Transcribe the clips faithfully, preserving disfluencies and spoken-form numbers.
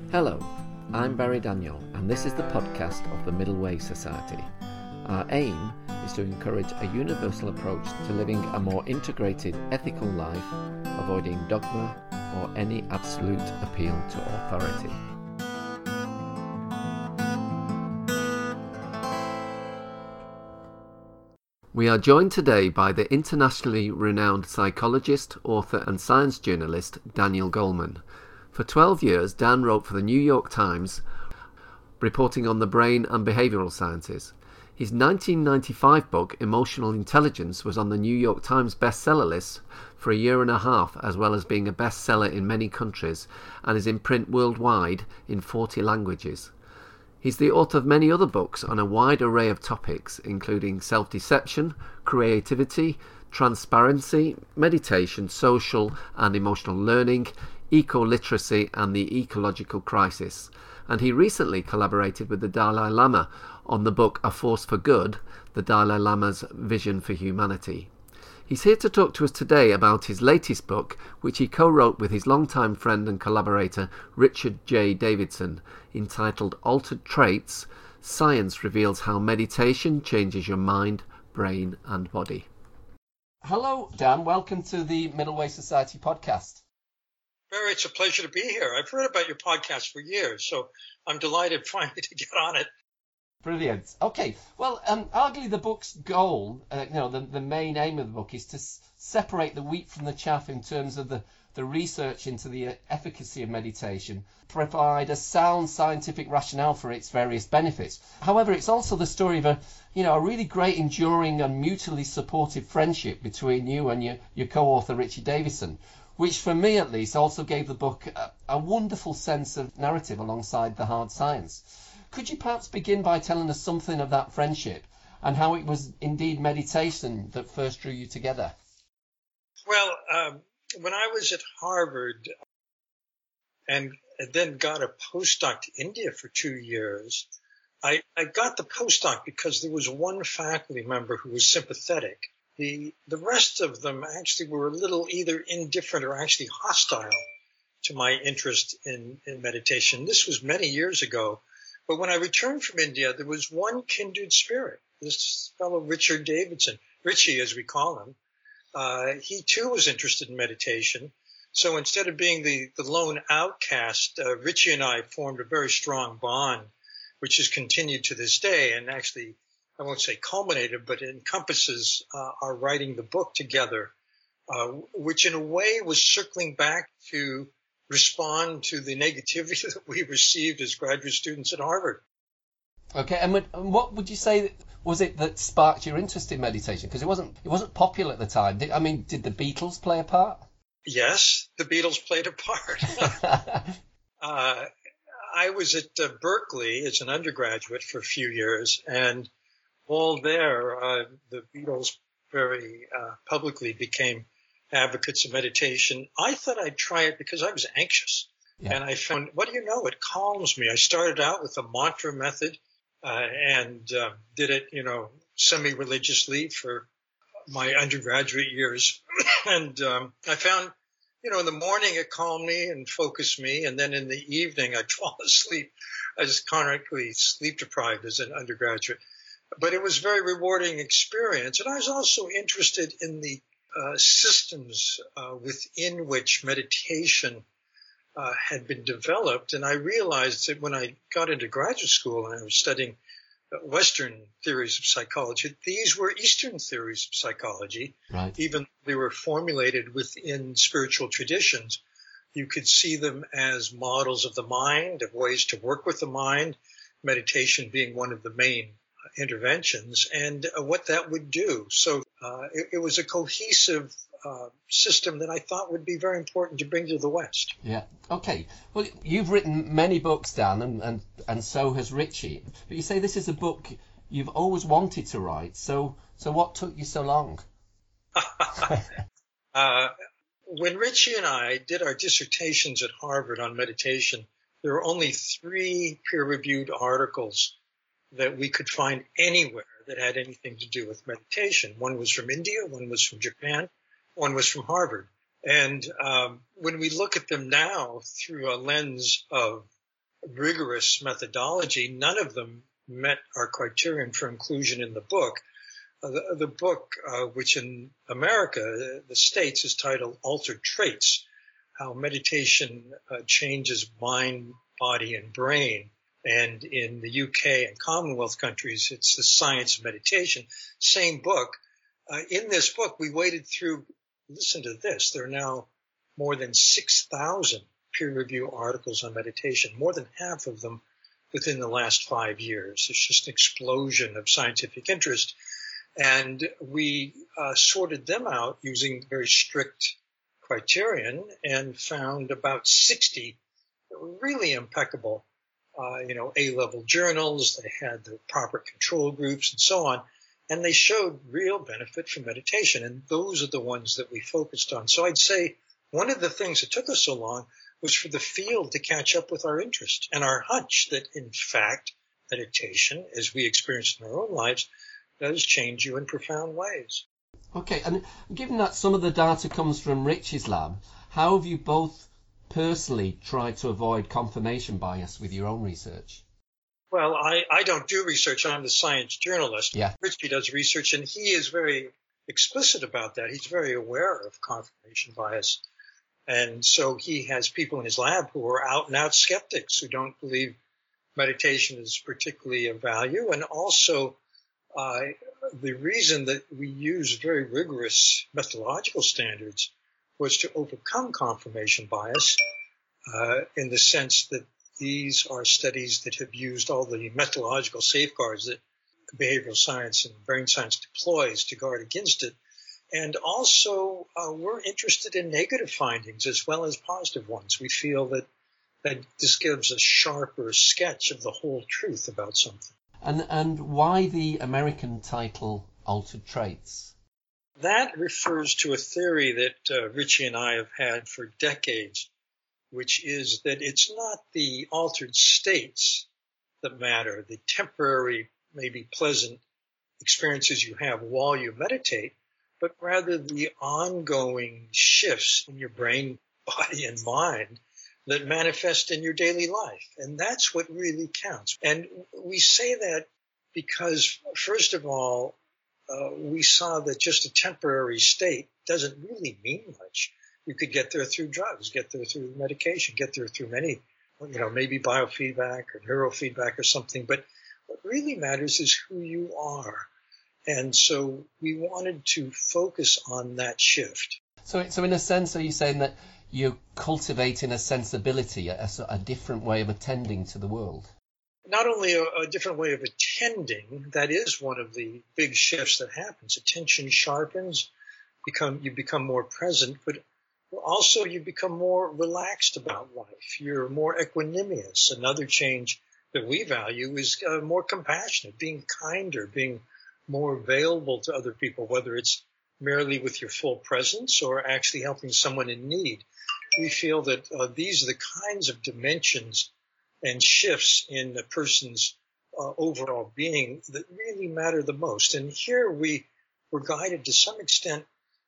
Hello, I'm Barry Daniel, and this is the podcast of the Middle Way Society. Our aim is to encourage a universal approach to living a more integrated, ethical life, avoiding dogma or any absolute appeal to authority. We are joined today by the internationally renowned psychologist, author and science journalist Daniel Goleman. For twelve years, Dan wrote for the New York Times, reporting on the brain and behavioural sciences. His nineteen ninety-five book, Emotional Intelligence, was on the New York Times bestseller list for a year and a half, as well as being a bestseller in many countries, and is in print worldwide in forty languages. He's the author of many other books on a wide array of topics, including self-deception, creativity, transparency, meditation, social and emotional learning, eco-literacy and the ecological crisis. And he recently collaborated with the Dalai Lama on the book A Force for Good, the Dalai Lama's Vision for Humanity. He's here to talk to us today about his latest book, which he co-wrote with his longtime friend and collaborator Richard J. Davidson, entitled Altered Traits: Science Reveals How Meditation Changes Your Mind, Brain and Body. Hello, Dan. Welcome to the Middle Way Society podcast. Barry, it's a pleasure to be here. I've heard about your podcast for years, so I'm delighted finally to get on it. Brilliant. Okay. Well, um, arguably the book's goal, uh, you know, the, the main aim of the book is to s- separate the wheat from the chaff in terms of the, the research into the uh, efficacy of meditation, provide a sound scientific rationale for its various benefits. However, it's also the story of a, you know, a really great, enduring and mutually supportive friendship between you and your, your co-author, Richard Davidson, which for me at least also gave the book a, a wonderful sense of narrative alongside the hard science. Could you perhaps begin by telling us something of that friendship and how it was indeed meditation that first drew you together? Well, um, when I was at Harvard and then got a postdoc to India for two years, I, I got the postdoc because there was one faculty member who was sympathetic. The, the rest of them actually were a little either indifferent or actually hostile to my interest in, in meditation. This was many years ago. But when I returned from India, there was one kindred spirit, this fellow Richard Davidson, Richie as we call him. Uh, he too was interested in meditation. So instead of being the, the lone outcast, uh, Richie and I formed a very strong bond, which has continued to this day and actually, I won't say culminated, but encompasses uh, our writing the book together, uh, which in a way was circling back to respond to the negativity that we received as graduate students at Harvard. Okay, and what would you say was it that sparked your interest in meditation? Because it wasn't it wasn't popular at the time. Did, I mean, did the Beatles play a part? Yes, the Beatles played a part. uh, I was at uh, Berkeley as an undergraduate for a few years, and while there, uh, the Beatles very uh, publicly became advocates of meditation. I thought I'd try it because I was anxious. Yeah. And I found, what do you know, it calms me. I started out with a mantra method uh, and uh, did it, you know, semi-religiously for my undergraduate years. and um, I found, you know, in the morning it calmed me and focused me. And then in the evening I'd fall asleep. I was chronically sleep deprived as an undergraduate. But it was a very rewarding experience. And I was also interested in the Uh, systems uh, within which meditation uh, had been developed. And I realized that when I got into graduate school and I was studying Western theories of psychology, these were Eastern theories of psychology. Right. Even though they were formulated within spiritual traditions, you could see them as models of the mind, of ways to work with the mind, meditation being one of the main interventions, and uh, what that would do. So uh, it, it was a cohesive uh, system that I thought would be very important to bring to the West. Yeah. Okay. Well, you've written many books, Dan, and, and, and so has Richie. But you say this is a book you've always wanted to write. So so what took you so long? uh, when Richie and I did our dissertations at Harvard on meditation, there were only three peer-reviewed articles that we could find anywhere that had anything to do with meditation. One was from India, one was from Japan, one was from Harvard. And um, when we look at them now through a lens of rigorous methodology. None of them met our criterion for inclusion in the book. Uh, the, the book, uh, which in America, the States, is titled Altered Traits, How Meditation uh, Changes Mind, Body, and Brain. And in the U K and Commonwealth countries, it's The Science of Meditation. Same book. Uh, in this book, we waded through, listen to this, there are now more than six thousand peer-reviewed articles on meditation, more than half of them within the last five years. It's just an explosion of scientific interest. And we uh, sorted them out using very strict criterion and found about sixty really impeccable, uh, you know, A-level journals. They had the proper control groups and so on. And they showed real benefit from meditation. And those are the ones that we focused on. So I'd say one of the things that took us so long was for the field to catch up with our interest and our hunch that, in fact, meditation, as we experienced in our own lives, does change you in profound ways. Okay, and given that some of the data comes from Rich's lab, how have you both personally tried to avoid confirmation bias with your own research? Well, I, I don't do research. I'm the science journalist. Yeah. Richie does research, and he is very explicit about that. He's very aware of confirmation bias. And so he has people in his lab who are out-and-out skeptics who don't believe meditation is particularly of value. And also uh, the reason that we use very rigorous methodological standards was to overcome confirmation bias uh, in the sense that these are studies that have used all the methodological safeguards that behavioral science and brain science deploys to guard against it. And also, uh, we're interested in negative findings as well as positive ones. We feel that, that this gives a sharper sketch of the whole truth about something. And and why the American title Altered Traits? That refers to a theory that uh, Richie and I have had for decades, which is that it's not the altered states that matter, the temporary, maybe pleasant experiences you have while you meditate, but rather the ongoing shifts in your brain, body, and mind that manifest in your daily life. And that's what really counts. And we say that because, first of all, uh, we saw that just a temporary state doesn't really mean much. You could get there through drugs, get there through medication, get there through many, you know, maybe biofeedback or neurofeedback or something. But what really matters is who you are. And so we wanted to focus on that shift. So, so in a sense, are you saying that you're cultivating a sensibility, a, a different way of attending to the world? Not only a, a different way of attending, that is one of the big shifts that happens. Attention sharpens, become you become more present, but also you become more relaxed about life. You're more equanimous. Another change that we value is uh, more compassionate, being kinder, being more available to other people, whether it's merely with your full presence or actually helping someone in need. We feel that uh, these are the kinds of dimensions and shifts in a person's uh, overall being that really matter the most. And here we were guided to some extent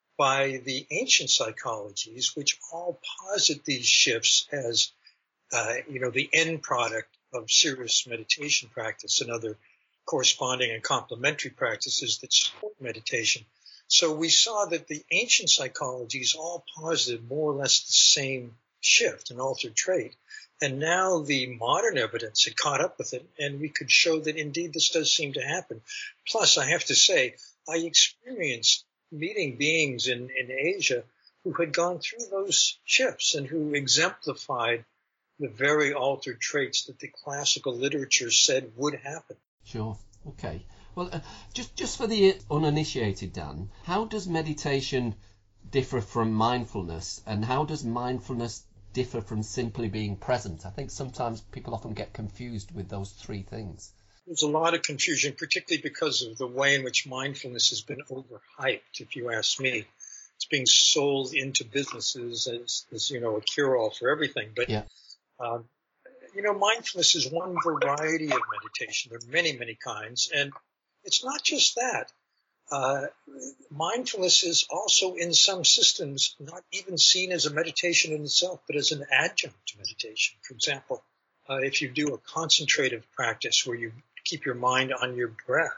by the ancient psychologies, which all posit these shifts as, uh, you know, the end product of serious meditation practice and other corresponding and complementary practices that support meditation. So we saw that the ancient psychologies all posited more or less the same shift, an altered trait. And now the modern evidence had caught up with it, and we could show that indeed this does seem to happen. Plus, I have to say, I experienced meeting beings in, in Asia who had gone through those shifts and who exemplified the very altered traits that the classical literature said would happen. Sure. Okay. Well, uh, just just for the uninitiated, Dan, how does meditation differ from mindfulness, and how does mindfulness differ from simply being present? I think sometimes people often get confused with those three things. There's a lot of confusion, particularly because of the way in which mindfulness has been overhyped, if you ask me. It's being sold into businesses as, as you know, a cure-all for everything. But yeah. um, You know, mindfulness is one variety of meditation. There are many, many kinds. And it's not just that. Uh, mindfulness is also in some systems not even seen as a meditation in itself, but as an adjunct to meditation. For example, Uh, if you do a concentrative practice where you keep your mind on your breath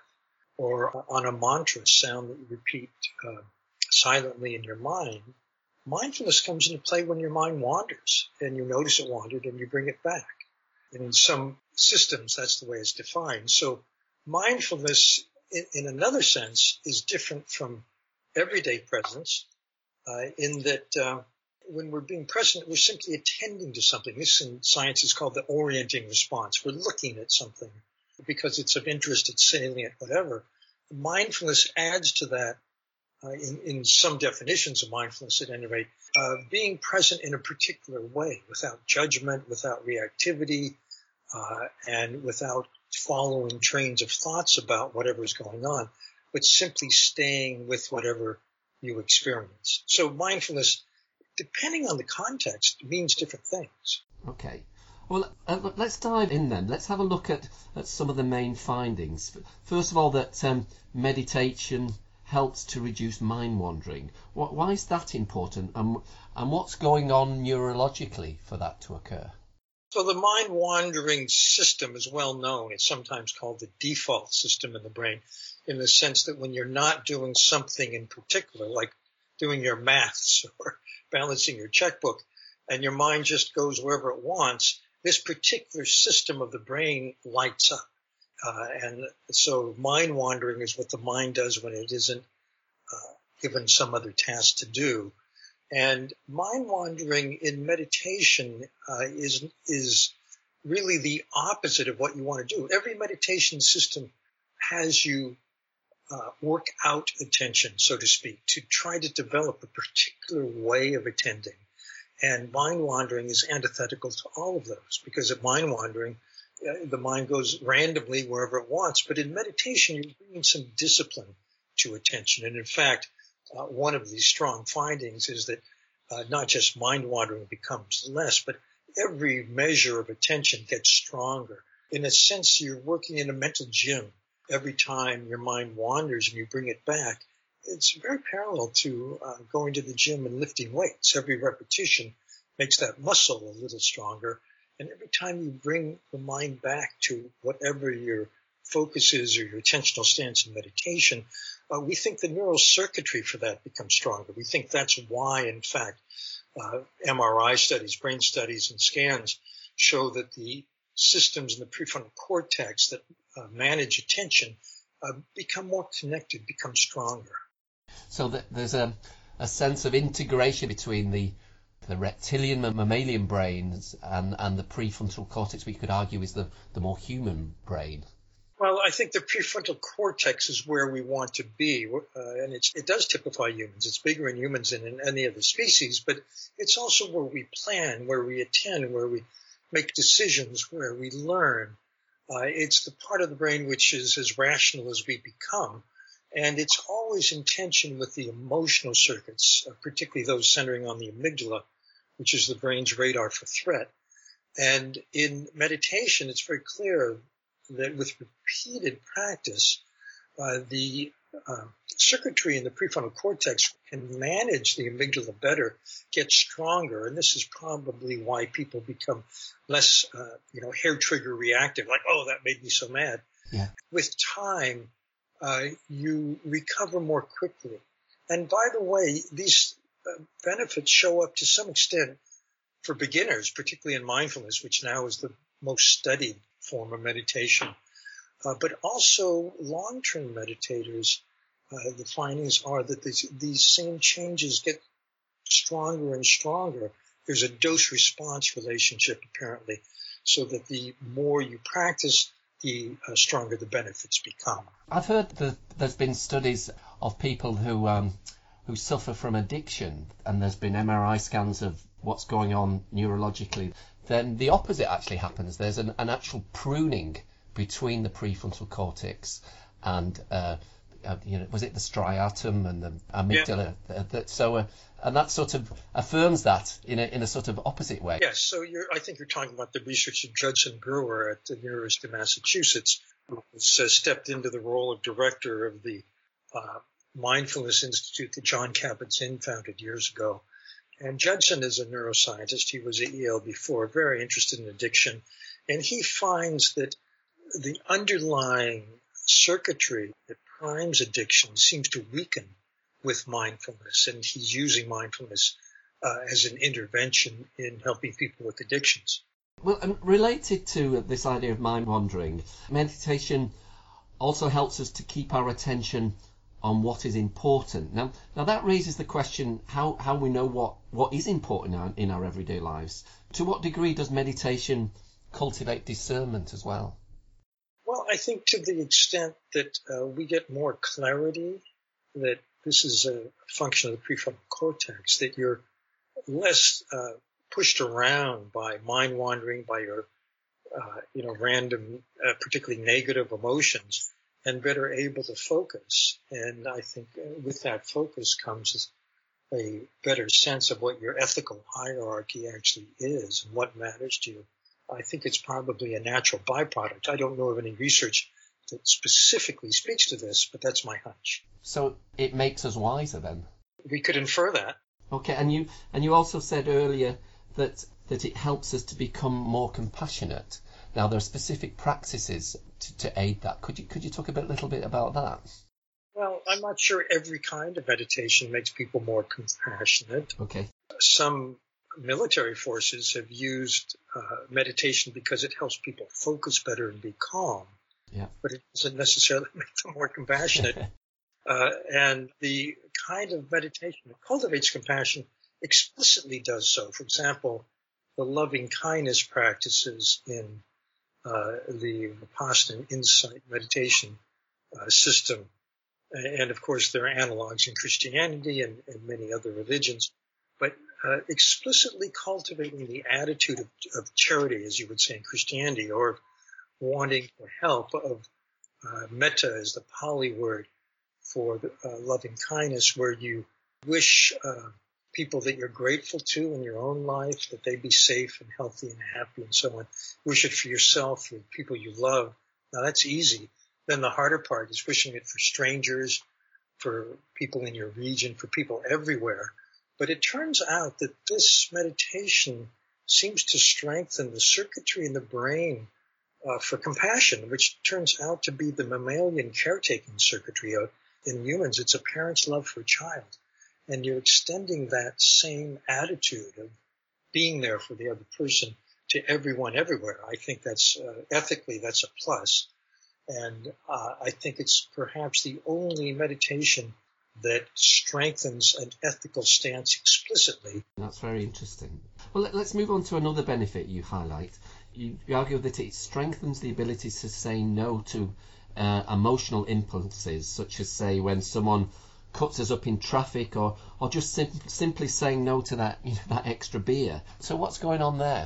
or on a mantra sound that you repeat uh, silently in your mind, mindfulness comes into play when your mind wanders and you notice it wandered and you bring it back. And in some systems, that's the way it's defined. So mindfulness, in, in another sense, is different from everyday presence uh, in that uh, when we're being present, we're simply attending to something. This in science is called the orienting response. We're looking at something because it's of interest, it's salient, whatever. Mindfulness adds to that, uh, in, in some definitions of mindfulness at any rate, uh, being present in a particular way, without judgment, without reactivity, uh, and without following trains of thoughts about whatever's going on, but simply staying with whatever you experience. So mindfulness, depending on the context, means different things. Okay. Well, uh, let's dive in then. Let's have a look at, at some of the main findings. First of all, that um, meditation helps to reduce mind wandering. What, why is that important? And, and what's going on neurologically for that to occur? So the mind wandering system is well known. It's sometimes called the default system in the brain, in the sense that when you're not doing something in particular, like doing your maths or balancing your checkbook, and your mind just goes wherever it wants, this particular system of the brain lights up. Uh, and so mind wandering is what the mind does when it isn't uh, given some other task to do. And mind wandering in meditation uh, is is really the opposite of what you want to do. Every meditation system has you uh, work out attention, so to speak, to try to develop a particular way of attending. And mind wandering is antithetical to all of those, because of mind wandering, uh, the mind goes randomly wherever it wants. But in meditation, you're bringing some discipline to attention. And in fact, uh, one of these strong findings is that uh, not just mind wandering becomes less, but every measure of attention gets stronger. In a sense, you're working in a mental gym. Every time your mind wanders and you bring it back, it's very parallel to uh, going to the gym and lifting weights. Every repetition makes that muscle a little stronger. And every time you bring the mind back to whatever your focus is or your attentional stance in meditation, uh, we think the neural circuitry for that becomes stronger. We think that's why, in fact, uh, M R I studies, brain studies, and scans show that the systems in the prefrontal cortex that uh, manage attention uh, become more connected, become stronger. So that there's a, a sense of integration between the the reptilian and mammalian brains and, and the prefrontal cortex, we could argue is the, the more human brain. Well, I think the prefrontal cortex is where we want to be, uh, and it's, it does typify humans. It's bigger in humans than in any other species, but it's also where we plan, where we attend, where we make decisions, where we learn. Uh, it's the part of the brain which is as rational as we become, and it's always in tension with the emotional circuits, uh, particularly those centering on the amygdala, which is the brain's radar for threat. And in meditation, it's very clear that with repeated practice, uh, the uh, circuitry in the prefrontal cortex can manage the amygdala better, get stronger, and this is probably why people become less, uh, you know, hair trigger reactive, like, oh, that made me so mad. Yeah. With time, uh, you recover more quickly. And by the way, these uh, benefits show up to some extent for beginners, particularly in mindfulness, which now is the most studied form of meditation. Uh, but also long-term meditators, uh, the findings are that these, these same changes get stronger and stronger. There's a dose-response relationship, apparently, so that the more you practice, the uh, stronger the benefits become. I've heard that there's been studies of people who um, who suffer from addiction, and there's been M R I scans of what's going on neurologically. Then the opposite actually happens. There's an, an actual pruning between the prefrontal cortex and, uh, uh, you know, was it the striatum and the amygdala? Yeah. Uh, that, so, uh, and that sort of affirms that in a in a sort of opposite way. Yes. So you're, I think you're talking about the research of Judson Brewer at the University of Massachusetts, who has uh, stepped into the role of director of the uh, Mindfulness Institute that John Kabat-Zinn founded years ago. And Judson is a neuroscientist. He was at Yale before, very interested in addiction. And he finds that the underlying circuitry that primes addiction seems to weaken with mindfulness, and he's using mindfulness uh, as an intervention in helping people with addictions. Well, and related to this idea of mind wandering, meditation also helps us to keep our attention on what is important. Now, now that raises the question how, how we know what, what is important in our, in our everyday lives. To what degree does meditation cultivate discernment as well? Well, I think to the extent that uh, we get more clarity, that this is a function of the prefrontal cortex, that you're less uh, pushed around by mind wandering, by your, uh, you know, random, uh, particularly negative emotions, and better able to focus. And I think with that focus comes a better sense of what your ethical hierarchy actually is and what matters to you. I think it's probably a natural byproduct. I don't know of any research that specifically speaks to this, but that's my hunch. So it makes us wiser then? We could infer that. Okay, and you and you also said earlier that that it helps us to become more compassionate. Now, there are specific practices to, to aid that. Could you could you talk a bit, little bit about that? Well, I'm not sure every kind of meditation makes people more compassionate. Okay. Some military forces have used uh, meditation because it helps people focus better and be calm. Yeah. But it doesn't necessarily make them more compassionate. uh, and the kind of meditation that cultivates compassion explicitly does so. For example, the loving kindness practices in uh, the Vipassana insight meditation uh, system. And of course, there are analogs in Christianity and, and many other religions. But uh, explicitly cultivating the attitude of, of charity, as you would say in Christianity, or wanting for help, of uh, metta is the Pali word for the, uh, loving kindness, where you wish uh, people that you're grateful to in your own life, that they be safe and healthy and happy and so on. Wish it for yourself, for people you love. Now, that's easy. Then the harder part is wishing it for strangers, for people in your region, for people everywhere. But it turns out that this meditation seems to strengthen the circuitry in the brain uh, for compassion, which turns out to be the mammalian caretaking circuitry. Uh, in humans, it's a parent's love for a child. And you're extending that same attitude of being there for the other person to everyone everywhere. I think that's uh, ethically, that's a plus. And uh, I think it's perhaps the only meditation that strengthens an ethical stance explicitly. That's very interesting. Well, let's move on to another benefit you highlight. You, you argue that it strengthens the ability to say no to uh, emotional impulses, such as, say, when someone cuts us up in traffic, or or just sim- simply saying no to that, you know, that extra beer. So what's going on there?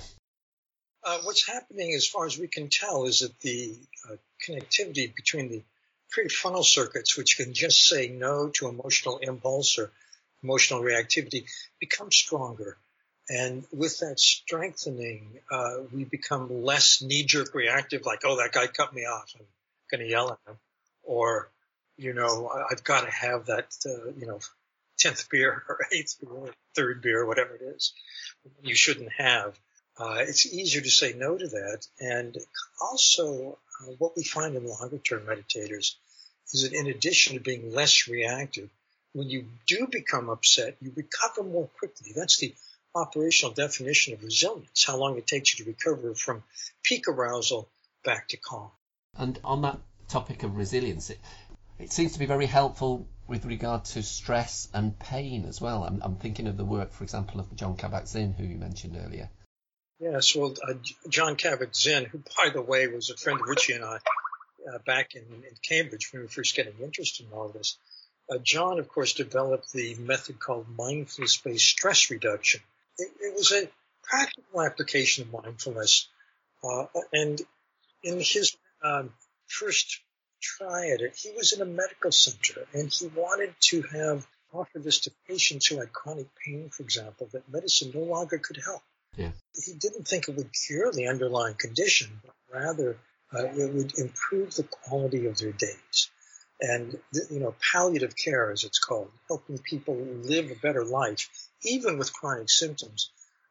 Uh, what's happening, as far as we can tell, is that the uh, connectivity between the prefrontal circuits, which can just say no to emotional impulse or emotional reactivity, becomes stronger. And with that strengthening, uh, we become less knee-jerk reactive, like, oh, that guy cut me off, I'm going to yell at him. Or, you know, I've got to have that, uh, you know, tenth beer or eighth beer or third beer, whatever it is, you shouldn't have. Uh, it's easier to say no to that. And also, uh, what we find in longer-term meditators is that in addition to being less reactive, when you do become upset, you recover more quickly. That's the operational definition of resilience, how long it takes you to recover from peak arousal back to calm. And on that topic of resilience, it, it seems to be very helpful with regard to stress and pain as well. I'm, I'm thinking of the work, for example, of Jon Kabat-Zinn, who you mentioned earlier. Yes, well, uh, Jon Kabat-Zinn, who, by the way, was a friend of Richie and I uh, back in, in Cambridge when we were first getting interested in all this. Uh, John, of course, developed the method called mindfulness-based stress reduction. It, it was a practical application of mindfulness. Uh, and in his um, first try at it, he was in a medical center, and he wanted to have offer this to patients who had chronic pain, for example, that medicine no longer could help. Yeah. He didn't think it would cure the underlying condition, but rather uh, it would improve the quality of their days. And, you know, palliative care, as it's called, helping people live a better life, even with chronic symptoms,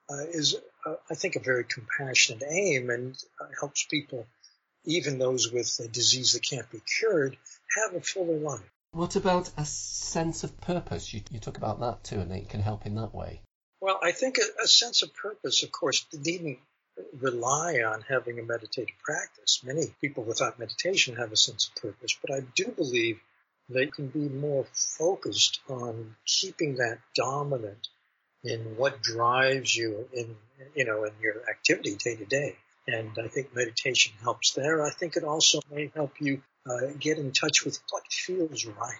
uh, is, uh, I think, a very compassionate aim and uh, helps people, even those with a disease that can't be cured, have a fuller life. What about a sense of purpose? You, you talk about that too, and it can help in that way. Well, I think a, a sense of purpose, of course, needn't rely on having a meditative practice. Many people without meditation have a sense of purpose, but I do believe they can be more focused on keeping that dominant in what drives you in, you know, in your activity day to day. And I think meditation helps there. I think it also may help you uh, get in touch with what feels right.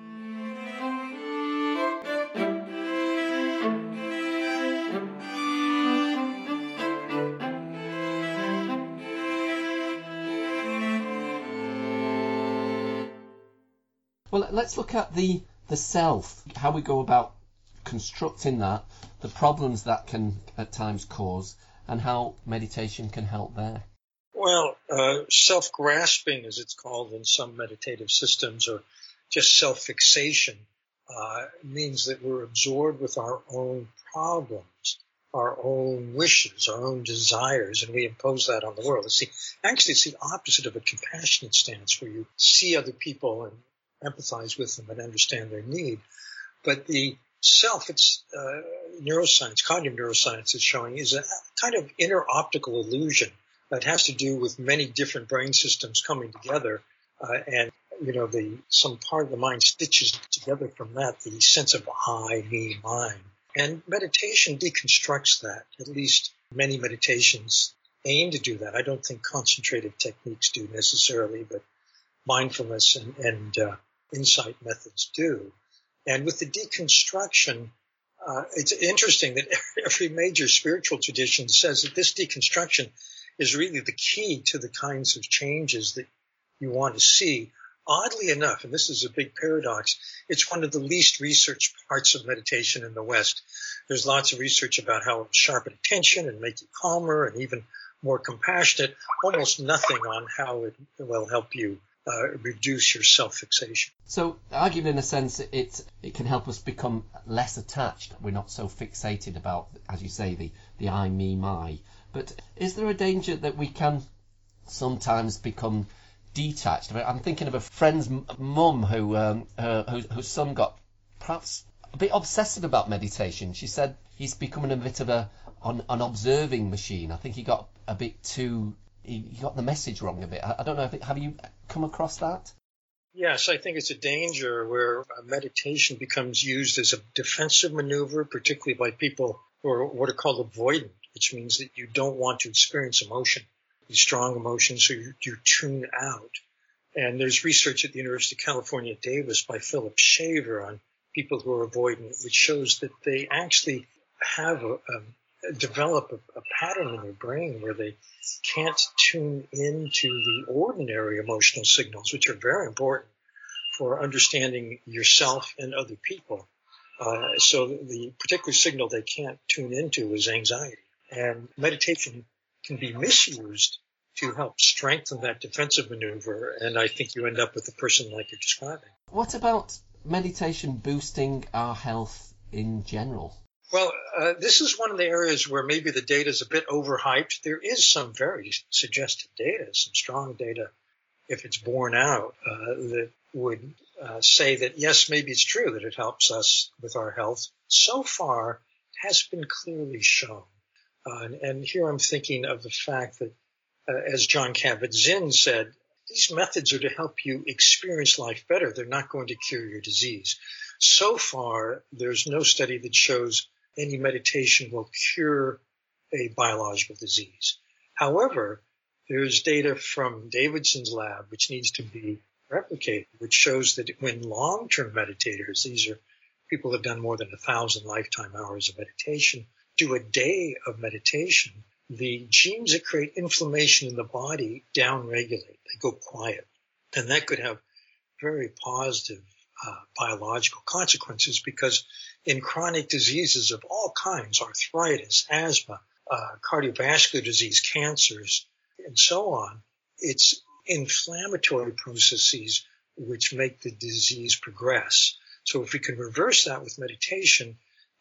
Well, let's look at the, the self, how we go about constructing that, the problems that can at times cause, and how meditation can help there. Well, uh, self-grasping, as it's called in some meditative systems, or just self-fixation, uh, means that we're absorbed with our own problems, our own wishes, our own desires, and we impose that on the world. It's the, actually, it's the opposite of a compassionate stance, where you see other people and empathize with them and understand their need. But the self, it's uh, neuroscience, cognitive neuroscience is showing, is a kind of inner optical illusion that has to do with many different brain systems coming together. Uh, and, you know, the some part of the mind stitches together from that, the sense of I, me, mine. And meditation deconstructs that. At least many meditations aim to do that. I don't think concentrative techniques do necessarily, but mindfulness and, and uh, insight methods do. And with the deconstruction, uh, it's interesting that every major spiritual tradition says that this deconstruction is really the key to the kinds of changes that you want to see. Oddly enough, and this is a big paradox, it's one of the least researched parts of meditation in the West. There's lots of research about how it will sharpen attention and make you calmer and even more compassionate. Almost nothing on how it will help you uh, reduce your self-fixation. So, arguing in a sense, it it can help us become less attached. We're not so fixated about, as you say, the, the I, me, my. But is there a danger that we can sometimes become detached? I mean, I'm thinking of a friend's mum who, um, her, whose, whose son got perhaps a bit obsessive about meditation. She said he's becoming a bit of a an, an observing machine. I think he got a bit too, he, he got the message wrong a bit. I, I don't know, if it, have you come across that? Yes, I think it's a danger where meditation becomes used as a defensive maneuver, particularly by people who are what are called avoidant, which means that you don't want to experience emotion, strong emotions, so you, you tune out. And there's research at the University of California, Davis, by Philip Shaver on people who are avoidant, which shows that they actually have a, a develop a, a pattern in their brain where they can't tune into the ordinary emotional signals, which are very important for understanding yourself and other people. Uh, so the particular signal they can't tune into is anxiety. And meditation can be misused to help strengthen that defensive maneuver, and I think you end up with a person like you're describing. What about meditation boosting our health in general? Well, uh, this is one of the areas where maybe the data is a bit overhyped. There is some very suggestive data, some strong data, if it's borne out, uh, that would uh, say that, yes, maybe it's true that it helps us with our health. So far, it has been clearly shown. Uh, and, and here I'm thinking of the fact that, uh, as Jon Kabat-Zinn said, these methods are to help you experience life better. They're not going to cure your disease. So far, there's no study that shows any meditation will cure a biological disease. However, there's data from Davidson's lab, which needs to be replicated, which shows that when long-term meditators, these are people who have done more than a thousand lifetime hours of meditation, do a day of meditation, the genes that create inflammation in the body downregulate. They go quiet. And that could have very positive uh, biological consequences, because in chronic diseases of all kinds, arthritis, asthma, uh, cardiovascular disease, cancers, and so on, it's inflammatory processes which make the disease progress. So if we can reverse that with meditation,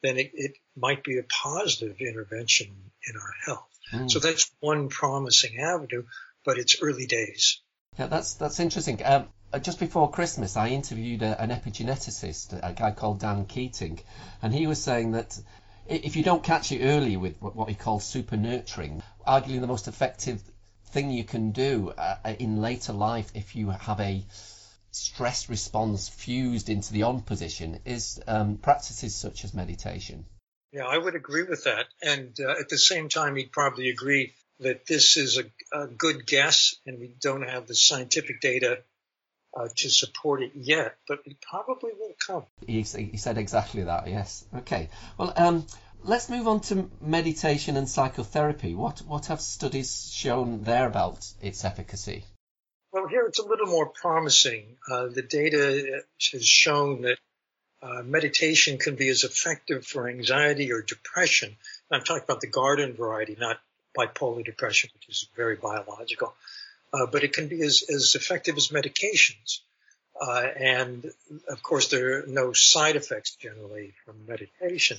then it, it might be a positive intervention in our health. Mm. So that's one promising avenue, but it's early days. Yeah, that's that's interesting. Um, just before Christmas, I interviewed a, an epigeneticist, a guy called Dan Keating, and he was saying that if you don't catch it early with what he calls super nurturing, arguably the most effective thing you can do uh, in later life if you have a stress response fused into the on position is um, practices such as meditation. Yeah, I would agree with that. And uh, at the same time, he'd probably agree that this is a, a good guess and we don't have the scientific data uh, to support it yet, but it probably will come. He, he said exactly that, yes. Okay. Well, um, let's move on to meditation and psychotherapy. What, what have studies shown there about its efficacy? Well, here it's a little more promising. Uh, the data has shown that uh, meditation can be as effective for anxiety or depression. I'm talking about the garden variety, not bipolar depression, which is very biological. Uh, but it can be as, as effective as medications. Uh, and, of course, there are no side effects generally from meditation.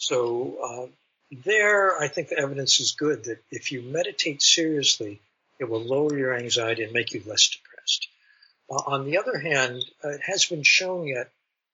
So uh, there, I think the evidence is good that if you meditate seriously, it will lower your anxiety and make you less depressed. Uh, on the other hand, uh, it has been shown yet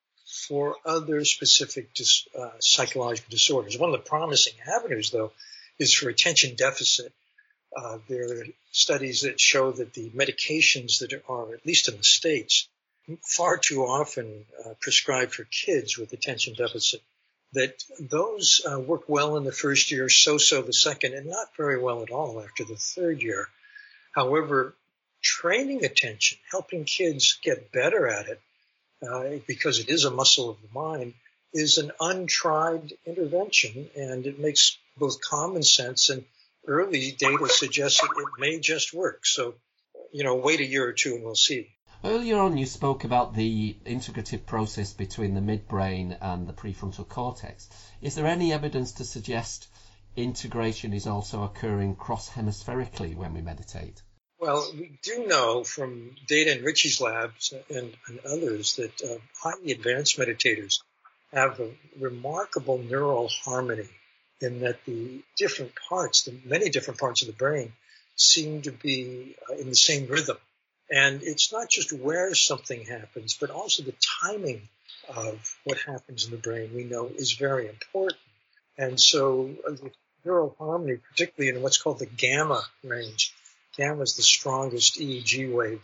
for other specific dis, uh, psychological disorders. One of the promising avenues, though, is for attention deficit. Uh, there are studies that show that the medications that are, at least in the States, far too often uh, prescribed for kids with attention deficit, that those uh, work well in the first year, so-so the second, and not very well at all after the third year. However, training attention, helping kids get better at it, uh, because it is a muscle of the mind, is an untried intervention, and it makes both common sense and early data suggests that it may just work. So, you know, wait a year or two and we'll see. Earlier on, you spoke about the integrative process between the midbrain and the prefrontal cortex. Is there any evidence to suggest integration is also occurring cross-hemispherically when we meditate? Well, we do know from data in Ritchie's labs and, and others that uh, highly advanced meditators have a remarkable neural harmony in that the different parts, the many different parts of the brain, seem to be uh, in the same rhythm. And it's not just where something happens, but also the timing of what happens in the brain we know is very important. And so uh, the neural harmony, particularly in what's called the gamma range, gamma is the strongest E E G wave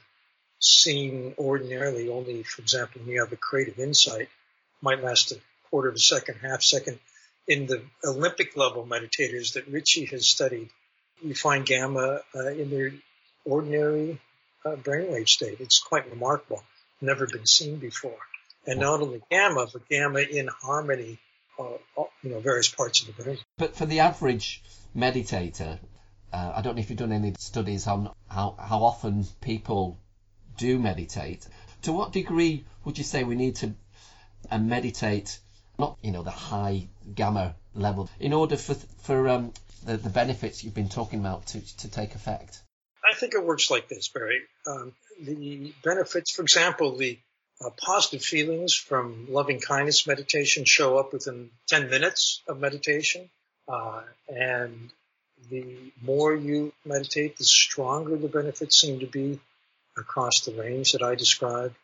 seen ordinarily only, for example, when you have a creative insight, might last a quarter of a second, half second. In the Olympic level meditators that Ritchie has studied, you find gamma uh, in their ordinary uh, brainwave state. It's quite remarkable. Never been seen before. And not only gamma, but gamma in harmony, uh, you know, various parts of the brain. But for the average meditator, uh, I don't know if you've done any studies on how, how often people do meditate. To what degree would you say we need to uh, meditate, not, you know, the high gamma level, in order for for um, the, the benefits you've been talking about to, to take effect? I think it works like this, Barry. Um, the benefits, for example, the uh, positive feelings from loving kindness meditation show up within ten minutes of meditation. Uh, and the more you meditate, the stronger the benefits seem to be across the range that I described.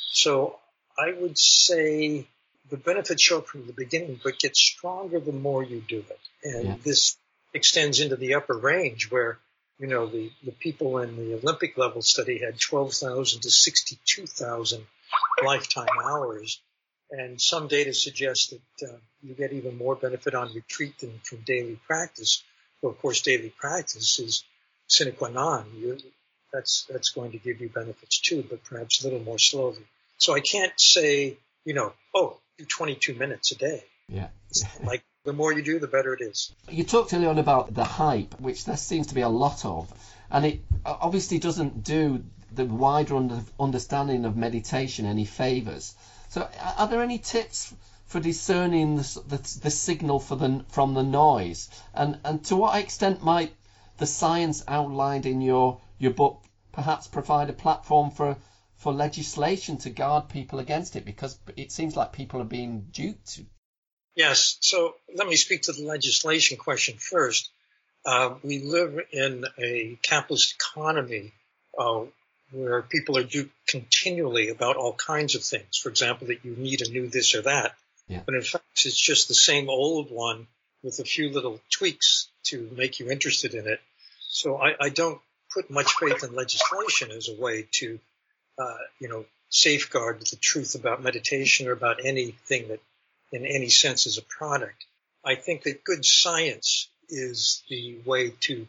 So I would say the benefits show up from the beginning, but get stronger the more you do it. And yeah. This extends into the upper range where, you know, the, the people in the Olympic level study had twelve thousand to sixty-two thousand lifetime hours. And some data suggests that uh, you get even more benefit on retreat than from daily practice. Well, of course, daily practice is sine qua non. You're, that's, that's going to give you benefits too, but perhaps a little more slowly. So I can't say, you know, oh, do twenty-two minutes a day. Yeah. Like the more you do, the better it is. You talked earlier on about the hype, which there seems to be a lot of, and it obviously doesn't do the wider under, understanding of meditation any favours. So are there any tips for discerning the, the, the signal for the, from the noise? And, and to what extent might the science outlined in your, your book perhaps provide a platform for for legislation to guard people against it, because it seems like people are being duped? Yes. So let me speak to the legislation question first. Uh, we live in a capitalist economy uh, where people are duped continually about all kinds of things. For example, that you need a new this or that. Yeah. But in fact, it's just the same old one with a few little tweaks to make you interested in it. So I, I don't put much faith in legislation as a way to, uh, you know, safeguard the truth about meditation or about anything that in any sense is a product. I think that good science is the way to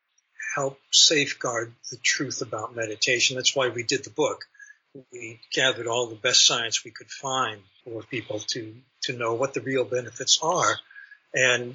help safeguard the truth about meditation. That's why we did the book. We gathered all the best science we could find for people to, to know what the real benefits are. And,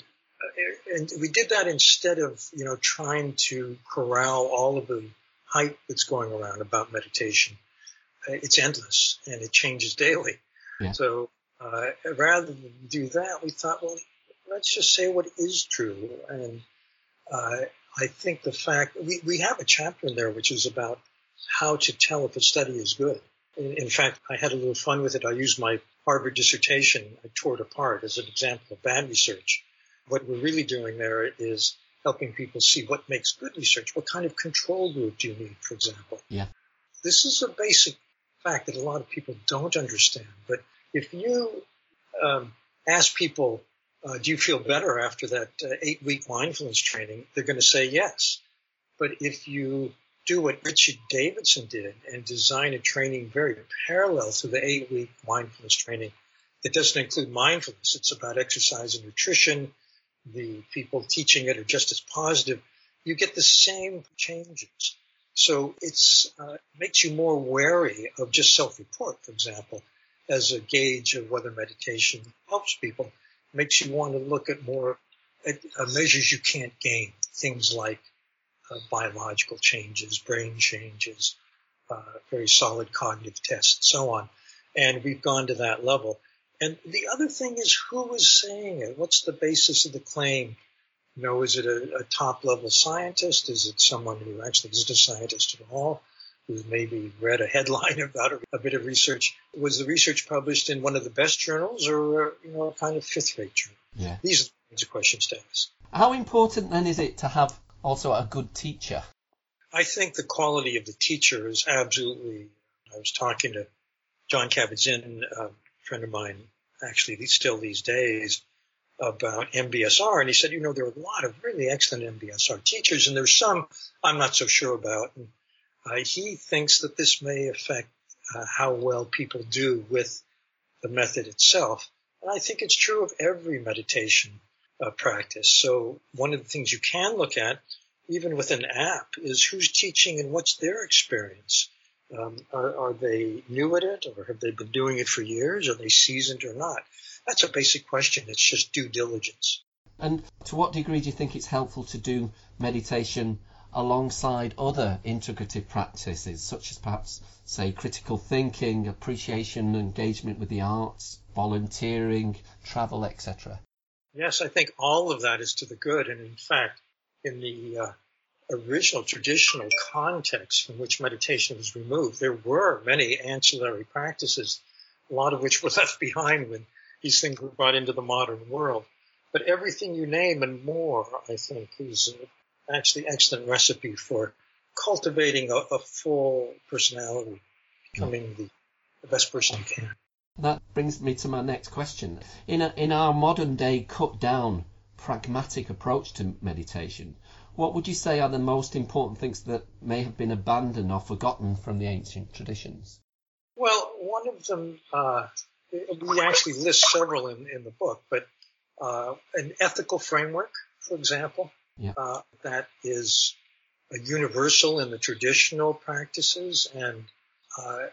and we did that instead of, you know, trying to corral all of the hype that's going around about meditation. It's endless and it changes daily. Yeah. So, uh, rather than do that, we thought, well, let's just say what is true. And, uh, I think the fact we, we have a chapter in there, which is about how to tell if a study is good. In, in fact, I had a little fun with it. I used my Harvard dissertation. I tore it apart as an example of bad research. What we're really doing there is helping people see what makes good research. What kind of control group do you need, for example? Yeah. This is a basic fact that a lot of people don't understand. But if you um, ask people, uh, do you feel better after that uh, eight-week mindfulness training, they're going to say yes. But if you do what Richard Davidson did and design a training very parallel to the eight-week mindfulness training that doesn't include mindfulness, it's about exercise and nutrition, the people teaching it are just as positive, you get the same changes. So it's uh, makes you more wary of just self-report, for example, as a gauge of whether meditation helps people. It makes you want to look at more at uh, measures you can't gain, things like uh, biological changes, brain changes, uh, very solid cognitive tests, and so on. And we've gone to that level. And the other thing is who is saying it? What's the basis of the claim? You know, is it a, a top-level scientist? Is it someone who actually isn't a scientist at all, who maybe read a headline about a, a bit of research? Was the research published in one of the best journals or, you know, a kind of fifth-rate journal? Yeah. These are the kinds of questions to ask. How important, then, is it to have also a good teacher? I think the quality of the teacher is absolutely... I was talking to John Kabat-Zinn, a friend of mine, actually still these days, about M B S R, and he said, you know, there are a lot of really excellent M B S R teachers, and there's some I'm not so sure about. And uh, he thinks that this may affect uh, how well people do with the method itself. And I think it's true of every meditation uh, practice. So one of the things you can look at, even with an app, is who's teaching and what's their experience. Um, are, are they new at it, or have they been doing it for years? Are they seasoned or not? That's a basic question. It's just due diligence. And to what degree do you think it's helpful to do meditation alongside other integrative practices, such as perhaps, say, critical thinking, appreciation, engagement with the arts, volunteering, travel, et cetera? Yes, I think all of that is to the good. And in fact, in the uh, original traditional context from which meditation was removed, there were many ancillary practices, a lot of which were left behind when these things were brought into the modern world. But everything you name and more, I think, is actually an excellent recipe for cultivating a, a full personality, becoming the, the best person you can. That brings me to my next question. In a, in our modern day cut down, pragmatic approach to meditation, what would you say are the most important things that may have been abandoned or forgotten from the ancient traditions? Well, one of them, uh, we actually list several in, in the book, but uh, an ethical framework, for example, yeah. uh, that is a universal in the traditional practices and uh,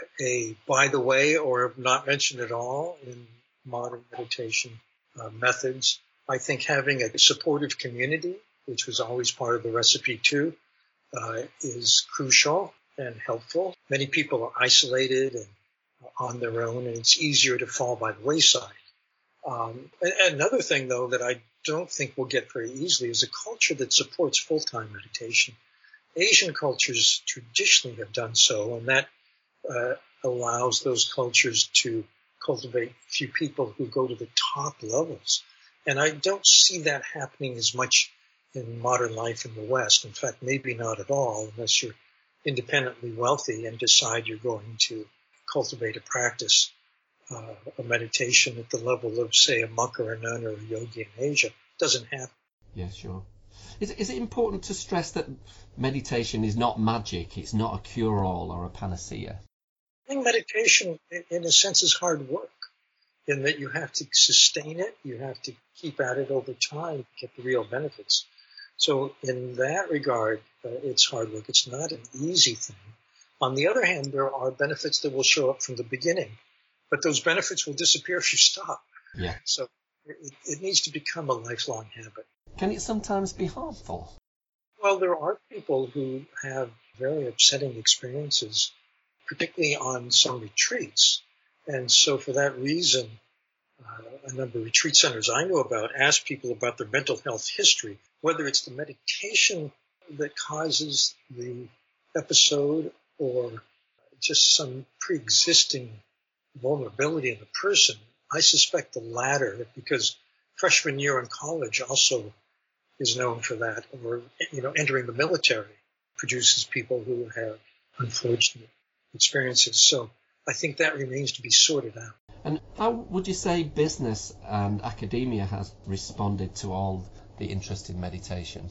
a by the way or not mentioned at all in modern meditation uh, methods. I think having a supportive community, which was always part of the recipe too, uh, is crucial and helpful. Many people are isolated and on their own, and it's easier to fall by the wayside. Um, another thing, though, that I don't think we'll get very easily is a culture that supports full-time meditation. Asian cultures traditionally have done so, and that uh, allows those cultures to cultivate few people who go to the top levels. And I don't see that happening as much in modern life in the West. In fact, maybe not at all, unless you're independently wealthy and decide you're going to cultivate a practice, uh, a meditation at the level of, say, a monk or a nun or a yogi in Asia. It doesn't happen. Yeah, sure. Is, is it important to stress that meditation is not magic, it's not a cure-all or a panacea? I think meditation, in a sense, is hard work, in that you have to sustain it, you have to keep at it over time to get the real benefits. So in that regard, uh, it's hard work. It's not an easy thing. On the other hand, there are benefits that will show up from the beginning, but those benefits will disappear if you stop. Yeah. So it, it needs to become a lifelong habit. Can it sometimes be harmful? Well, there are people who have very upsetting experiences, particularly on some retreats. And so for that reason, uh, a number of retreat centers I know about ask people about their mental health history, whether it's the meditation that causes the episode or just some pre-existing vulnerability in the person. I suspect the latter, because freshman year in college also is known for that, or, you know, entering the military produces people who have unfortunate experiences. So I think that remains to be sorted out. And how would you say business and academia has responded to all the interest in meditation?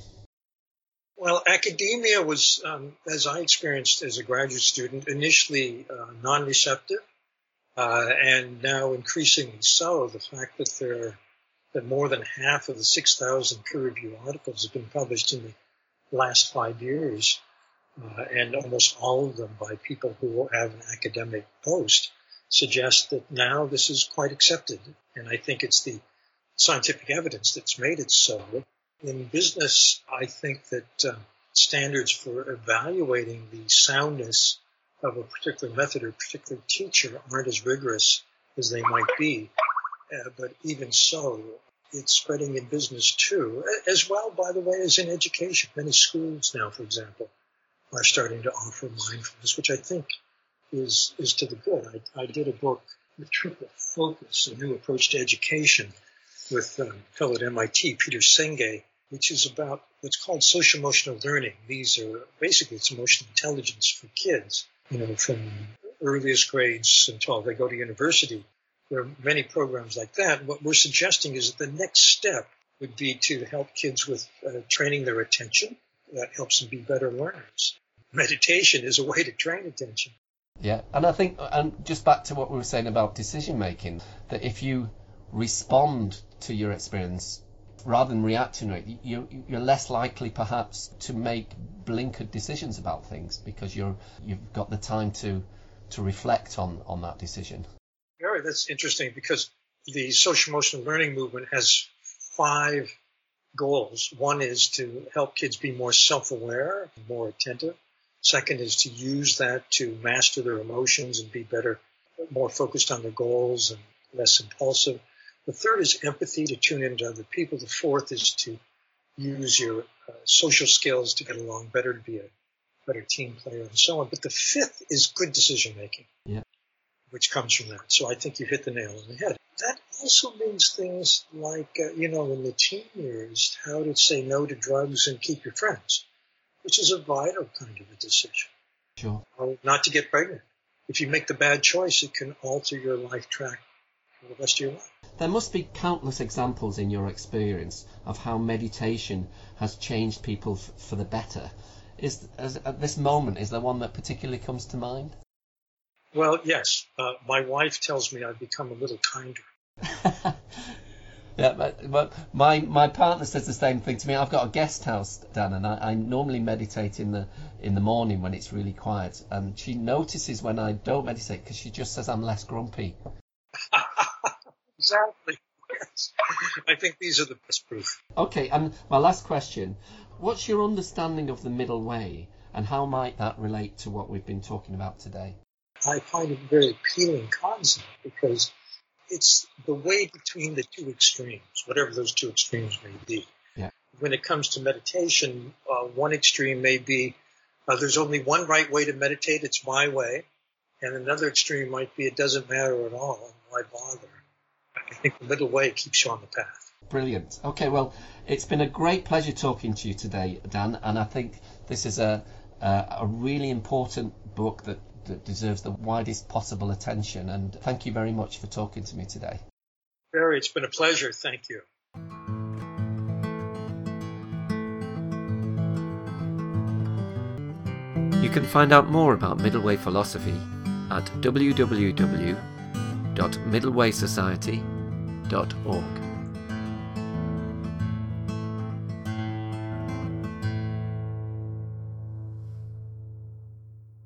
Well, academia was, um, as I experienced as a graduate student, initially uh, non-receptive, uh, and now increasingly so. The fact that there that more than half of the six thousand peer-reviewed articles have been published in the last five years, uh, and almost all of them by people who have an academic post, suggests that now this is quite accepted. And I think it's the scientific evidence that's made it so. In business, I think that uh, standards for evaluating the soundness of a particular method or particular teacher aren't as rigorous as they might be. Uh, but even so, it's spreading in business too, as well, by the way, as in education. Many schools now, for example, are starting to offer mindfulness, which I think is is to the good. I, I did a book, The Triple Focus, A New Approach to Education, with um, a fellow at M I T, Peter Senge, which is about what's called social emotional learning. These are basically, it's emotional intelligence for kids, you know, from earliest grades until they go to university. There are many programs like that. What we're suggesting is that the next step would be to help kids with uh, training their attention. That helps them be better learners. Meditation is a way to train attention. Yeah, and I think, and just back to what we were saying about decision making, that if you respond to your experience rather than react to it, you, you're less likely perhaps to make blinkered decisions about things because you're you've got the time to to reflect on on that decision. Yeah, that's interesting, because the social emotional learning movement has five goals. One is to help kids be more self-aware, more attentive. Second is to use that to master their emotions and be better, more focused on their goals and less impulsive. The third is empathy, to tune into other people. The fourth is to use your uh, social skills to get along better, to be a better team player, and so on. But the fifth is good decision making, yeah, which comes from that. So I think you hit the nail on the head. That also means things like, uh, you know, in the teen years, how to say no to drugs and keep your friends, which is a vital kind of a decision. Sure. Or not to get pregnant. If you make the bad choice, it can alter your life track for the rest of your life. There must be countless examples in your experience of how meditation has changed people f- for the better. Is as, at this moment, is there one that particularly comes to mind? Well, yes. Uh, my wife tells me I've become a little kinder. Yeah, but, but my my partner says the same thing to me. I've got a guest house, Dan, and I, I normally meditate in the in the morning when it's really quiet. And she notices when I don't meditate because she just says I'm less grumpy. Exactly. Yes. I think these are the best proof. Okay, and my last question: what's your understanding of the middle way, and how might that relate to what we've been talking about today? I find it a very appealing concept because it's the way between the two extremes, whatever those two extremes may be. Yeah. When it comes to meditation, uh, one extreme may be uh, there's only one right way to meditate, it's my way. And another extreme might be it doesn't matter at all, why bother? I think the middle way keeps you on the path. Brilliant. Okay, well, it's been a great pleasure talking to you today, Dan, and I think this is a a, a really important book that, that deserves the widest possible attention, and thank you very much for talking to me today. Barry, it's been a pleasure. Thank you. You can find out more about Middle Way philosophy at w w w dot middle way society dot org.